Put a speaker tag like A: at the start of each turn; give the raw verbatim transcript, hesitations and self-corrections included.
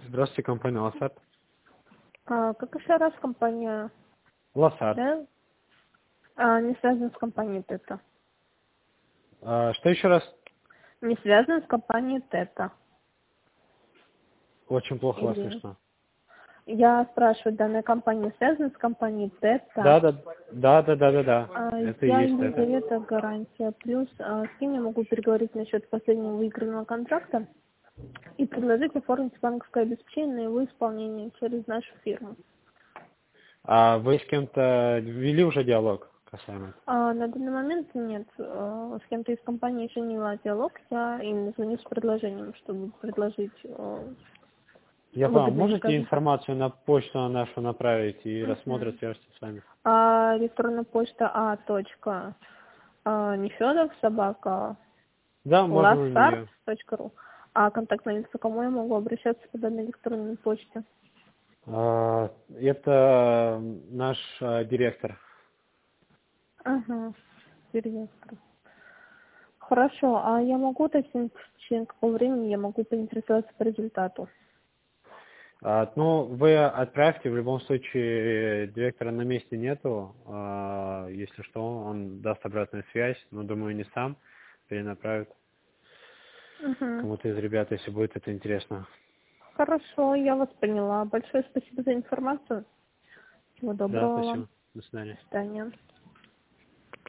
A: Здравствуйте, компания Лассард.
B: А, как еще раз компания,
A: Лассард.
B: да? А, не связана с компанией Тета.
A: А, что еще раз?
B: Не связана с компанией Тета.
A: Очень плохо вас
B: Или...
A: слышно.
B: Я спрашиваю, данная компания связана с компанией Тета?
A: Да, да, да, да, да, да, да.
B: А,
A: Это и
B: я
A: есть это.
B: Елизавета, гарантия плюс. А, с кем я могу переговорить насчет последнего выигранного контракта и предложить оформить банковское обеспечение на его исполнение через нашу фирму?
A: А вы с кем-то вели уже диалог касаемо этого?
B: А, на данный момент нет. А, с кем-то из компании еще не вела диалог. Я именно звоню с предложением, чтобы предложить а,
A: Я понял.
B: выгодные,
A: Можете
B: скажем так.
A: информацию на почту на нашу направить и рассмотрят,
B: Мгм.
A: свяжутся с вами?
B: А, электронная почта а. точка, а, Нефедов, собака,
A: Да, можно на
B: лассард
A: нее.
B: точка ру. А контактное лицо, кому я могу обращаться по данной электронной почте?
A: А, это наш а, директор.
B: Ага, директор. Хорошо, а я могу уточнить, в течение какого времени я могу поинтересоваться по результату?
A: А, ну, вы отправьте, в любом случае директора на месте нету. А, если что, он даст обратную связь, но думаю, не сам перенаправит
B: Угу.
A: кому-то из ребят, если будет это интересно.
B: Хорошо, я вас поняла. Большое спасибо за информацию. Всего
A: Да,
B: доброго вам.
A: спасибо. До свидания.
B: До свидания.